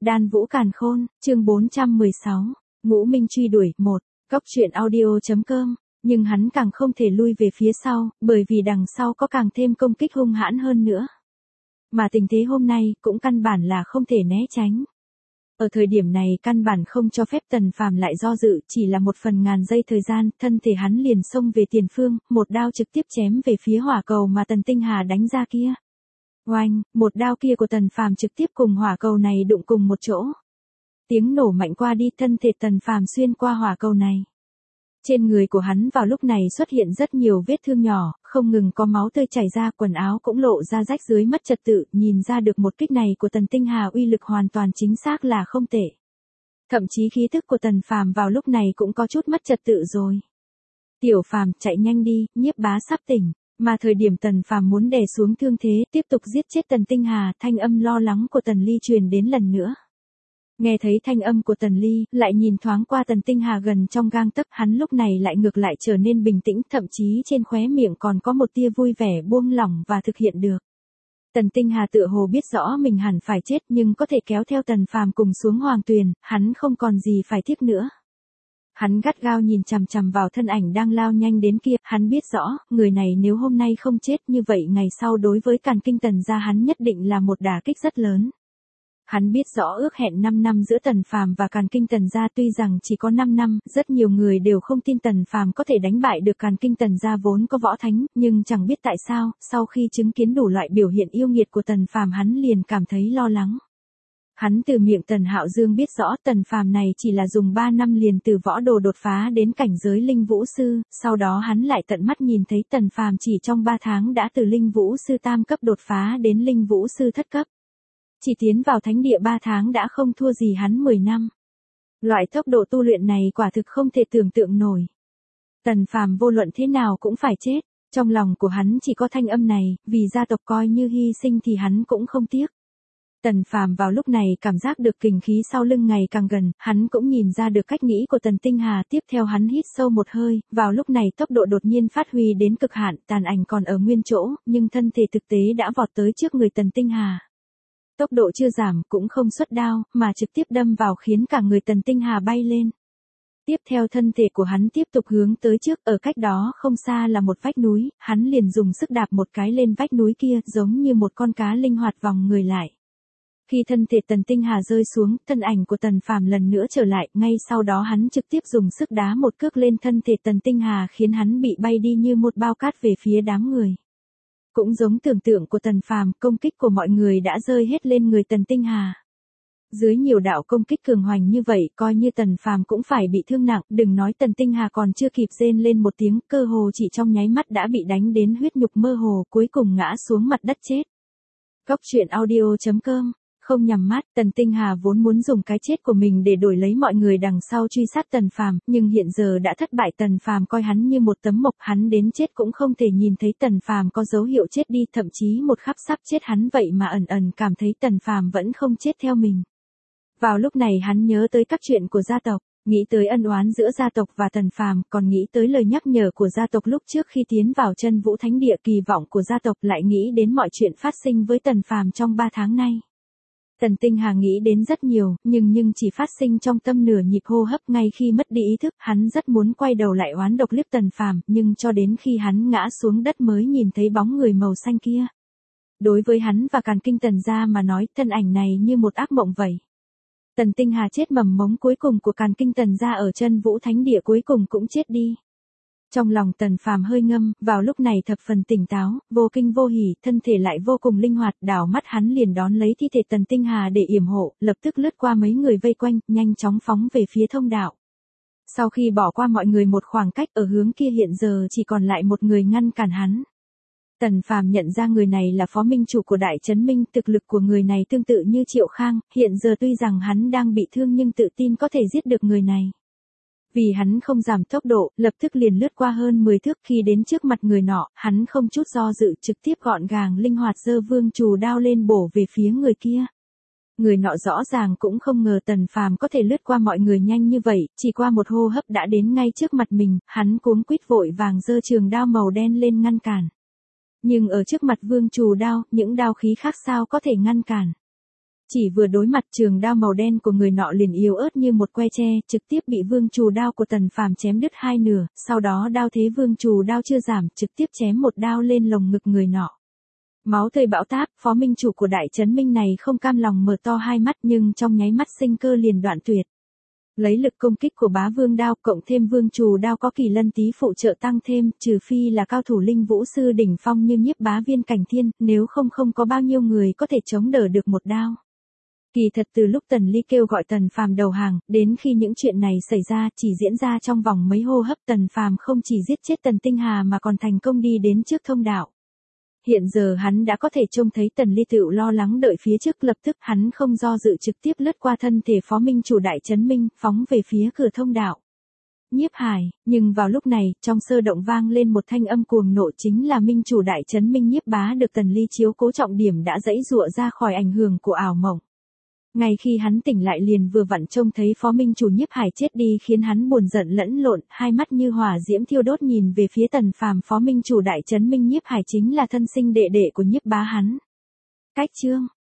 Đan Vũ Càn Khôn, chương 416, Ngũ Minh truy đuổi, 1, Cóc truyện audio.com, nhưng hắn càng không thể lui về phía sau, bởi vì đằng sau có càng thêm công kích hung hãn hơn nữa. Mà tình thế hôm nay cũng căn bản là không thể né tránh. Ở thời điểm này căn bản không cho phép Tần Phàm lại do dự, chỉ là một phần ngàn giây thời gian, thân thể hắn liền xông về tiền phương, một đao trực tiếp chém về phía hỏa cầu mà Tần Tinh Hà đánh ra kia. Oanh, một đao kia của Tần Phàm trực tiếp cùng hỏa cầu này đụng cùng một chỗ. Tiếng nổ mạnh qua đi, thân thể Tần Phàm xuyên qua hỏa cầu này. Trên người của hắn vào lúc này xuất hiện rất nhiều vết thương nhỏ, không ngừng có máu tươi chảy ra, quần áo cũng lộ ra rách rưới mất trật tự, nhìn ra được một kích này của Tần Tinh Hà uy lực hoàn toàn chính xác là không tệ. Thậm chí khí tức của Tần Phàm vào lúc này cũng có chút mất trật tự rồi. Tiểu Phàm, chạy nhanh đi, Nhiếp Bá sắp tỉnh. Mà thời điểm Tần Phàm muốn đè xuống thương thế, tiếp tục giết chết Tần Tinh Hà, thanh âm lo lắng của Tần Ly truyền đến lần nữa. Nghe thấy thanh âm của Tần Ly, lại nhìn thoáng qua Tần Tinh Hà gần trong gang tấc, hắn lúc này lại ngược lại trở nên bình tĩnh, thậm chí trên khóe miệng còn có một tia vui vẻ buông lỏng và thực hiện được. Tần Tinh Hà tựa hồ biết rõ mình hẳn phải chết nhưng có thể kéo theo Tần Phàm cùng xuống hoàng tuyền, hắn không còn gì phải tiếc nữa. Hắn gắt gao nhìn chằm chằm vào thân ảnh đang lao nhanh đến kia, hắn biết rõ, người này nếu hôm nay không chết như vậy ngày sau đối với Càn Kinh Tần gia hắn nhất định là một đả kích rất lớn. Hắn biết rõ ước hẹn 5 năm giữa Tần Phàm và Càn Kinh Tần gia tuy rằng chỉ có 5 năm, rất nhiều người đều không tin Tần Phàm có thể đánh bại được Càn Kinh Tần gia vốn có võ thánh, nhưng chẳng biết tại sao, sau khi chứng kiến đủ loại biểu hiện yêu nghiệt của Tần Phàm hắn liền cảm thấy lo lắng. Hắn từ miệng Tần Hạo Dương biết rõ Tần Phàm này chỉ là dùng 3 năm liền từ võ đồ đột phá đến cảnh giới linh vũ sư, sau đó hắn lại tận mắt nhìn thấy Tần Phàm chỉ trong 3 tháng đã từ linh vũ sư tam cấp đột phá đến linh vũ sư thất cấp. Chỉ tiến vào thánh địa 3 tháng đã không thua gì hắn 10 năm. Loại tốc độ tu luyện này quả thực không thể tưởng tượng nổi. Tần Phàm vô luận thế nào cũng phải chết, trong lòng của hắn chỉ có thanh âm này, vì gia tộc coi như hy sinh thì hắn cũng không tiếc. Tần Phàm vào lúc này cảm giác được kình khí sau lưng ngày càng gần, hắn cũng nhìn ra được cách nghĩ của Tần Tinh Hà, tiếp theo hắn hít sâu một hơi, vào lúc này tốc độ đột nhiên phát huy đến cực hạn, tàn ảnh còn ở nguyên chỗ, nhưng thân thể thực tế đã vọt tới trước người Tần Tinh Hà. Tốc độ chưa giảm cũng không xuất đao, mà trực tiếp đâm vào khiến cả người Tần Tinh Hà bay lên. Tiếp theo thân thể của hắn tiếp tục hướng tới trước, ở cách đó không xa là một vách núi, hắn liền dùng sức đạp một cái lên vách núi kia, giống như một con cá linh hoạt vòng người lại. Khi thân thể Tần Tinh Hà rơi xuống, thân ảnh của Tần Phàm lần nữa trở lại, ngay sau đó hắn trực tiếp dùng sức đá một cước lên thân thể Tần Tinh Hà khiến hắn bị bay đi như một bao cát về phía đám người. Cũng giống tưởng tượng của Tần Phàm, công kích của mọi người đã rơi hết lên người Tần Tinh Hà. Dưới nhiều đạo công kích cường hoành như vậy, coi như Tần Phàm cũng phải bị thương nặng, đừng nói Tần Tinh Hà còn chưa kịp rên lên một tiếng, cơ hồ chỉ trong nháy mắt đã bị đánh đến huyết nhục mơ hồ, cuối cùng ngã xuống mặt đất chết. Cóc truyện audio.com. Không nhắm mắt, Tần Tinh Hà vốn muốn dùng cái chết của mình để đổi lấy mọi người đằng sau truy sát Tần Phàm, nhưng hiện giờ đã thất bại, Tần Phàm coi hắn như một tấm mộc, hắn đến chết cũng không thể nhìn thấy Tần Phàm có dấu hiệu chết đi, thậm chí một khắc sắp chết hắn vậy mà ẩn ẩn cảm thấy Tần Phàm vẫn không chết theo mình. Vào lúc này hắn nhớ tới các chuyện của gia tộc, nghĩ tới ân oán giữa gia tộc và Tần Phàm, còn nghĩ tới lời nhắc nhở của gia tộc lúc trước khi tiến vào Chân Vũ Thánh Địa, kỳ vọng của gia tộc, lại nghĩ đến mọi chuyện phát sinh với Tần Phàm trong 3 tháng nay. Tần Tinh Hà nghĩ đến rất nhiều, nhưng chỉ phát sinh trong tâm nửa nhịp hô hấp, ngay khi mất đi ý thức, hắn rất muốn quay đầu lại oán độc liếc Tần Phàm, nhưng cho đến khi hắn ngã xuống đất mới nhìn thấy bóng người màu xanh kia. Đối với hắn và Càn Kinh Tần gia mà nói, thân ảnh này như một ác mộng vậy. Tần Tinh Hà chết, mầm mống cuối cùng của Càn Kinh Tần gia ở Chân Vũ Thánh Địa cuối cùng cũng chết đi. Trong lòng Tần Phàm hơi ngâm, vào lúc này thập phần tỉnh táo, vô kinh vô hỉ, thân thể lại vô cùng linh hoạt, đảo mắt hắn liền đón lấy thi thể Tần Tinh Hà để yểm hộ, lập tức lướt qua mấy người vây quanh, nhanh chóng phóng về phía thông đạo. Sau khi bỏ qua mọi người một khoảng cách, ở hướng kia hiện giờ chỉ còn lại một người ngăn cản hắn. Tần Phàm nhận ra người này là phó minh chủ của Đại Trấn Minh, thực lực của người này tương tự như Triệu Khang, hiện giờ tuy rằng hắn đang bị thương nhưng tự tin có thể giết được người này. Vì hắn không giảm tốc độ, lập tức liền lướt qua hơn 10 thước, khi đến trước mặt người nọ, hắn không chút do dự trực tiếp gọn gàng linh hoạt giơ vương trù đao lên bổ về phía người kia. Người nọ rõ ràng cũng không ngờ Tần Phàm có thể lướt qua mọi người nhanh như vậy, chỉ qua một hô hấp đã đến ngay trước mặt mình, hắn cuống quýt vội vàng giơ trường đao màu đen lên ngăn cản. Nhưng ở trước mặt vương trù đao, những đao khí khác sao có thể ngăn cản. Chỉ vừa đối mặt trường đao màu đen của người nọ liền yếu ớt như một que tre, trực tiếp bị vương trù đao của Tần Phàm chém đứt hai nửa, sau đó đao thế vương trù đao chưa giảm, trực tiếp chém một đao lên lồng ngực người nọ. Máu tươi bão táp, phó minh chủ của Đại Trấn Minh này không cam lòng mở to hai mắt nhưng trong nháy mắt sinh cơ liền đoạn tuyệt. Lấy lực công kích của bá vương đao cộng thêm vương trù đao có kỳ lân tý phụ trợ tăng thêm, trừ phi là cao thủ linh vũ sư đỉnh phong như Nhiếp Bá Viên Cảnh Thiên, nếu không có bao nhiêu người có thể chống đỡ được một đao. Kỳ thật từ lúc Tần Ly kêu gọi Tần Phàm đầu hàng, đến khi những chuyện này xảy ra chỉ diễn ra trong vòng mấy hô hấp, Tần Phàm không chỉ giết chết Tần Tinh Hà mà còn thành công đi đến trước thông đạo. Hiện giờ hắn đã có thể trông thấy Tần Ly tựu lo lắng đợi phía trước, lập tức hắn không do dự trực tiếp lướt qua thân thể phó minh chủ Đại Trấn Minh, phóng về phía cửa thông đạo. Nhiếp Hải, nhưng vào lúc này, trong sơ động vang lên một thanh âm cuồng nộ, chính là minh chủ Đại Trấn Minh Nhiếp Bá được Tần Ly chiếu cố trọng điểm đã giãy giụa ra khỏi ảnh hưởng của ảo mộng. Ngay khi hắn tỉnh lại liền vừa vặn trông thấy phó minh chủ Nhiếp Hải chết đi khiến hắn buồn giận lẫn lộn, hai mắt như hỏa diễm thiêu đốt nhìn về phía Tần Phàm. Phó minh chủ Đại Trấn Minh Nhiếp Hải chính là thân sinh đệ đệ của Nhiếp Bá hắn. Cách chương